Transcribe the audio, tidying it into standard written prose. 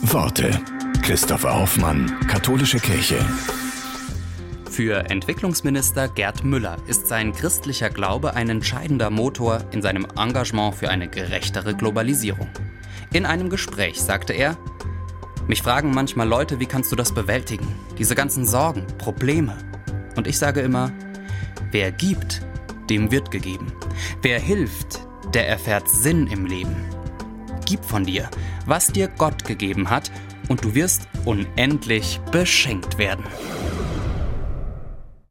Worte. Christopher Hoffmann, Katholische Kirche. Für Entwicklungsminister Gerd Müller ist sein christlicher Glaube ein entscheidender Motor in seinem Engagement für eine gerechtere Globalisierung. In einem Gespräch sagte er: Mich fragen manchmal Leute, wie kannst du das bewältigen? Diese ganzen Sorgen, Probleme. Und ich sage immer, wer gibt, dem wird gegeben. Wer hilft, der erfährt Sinn im Leben. Gib von dir, was dir Gott gegeben hat, und du wirst unendlich beschenkt werden.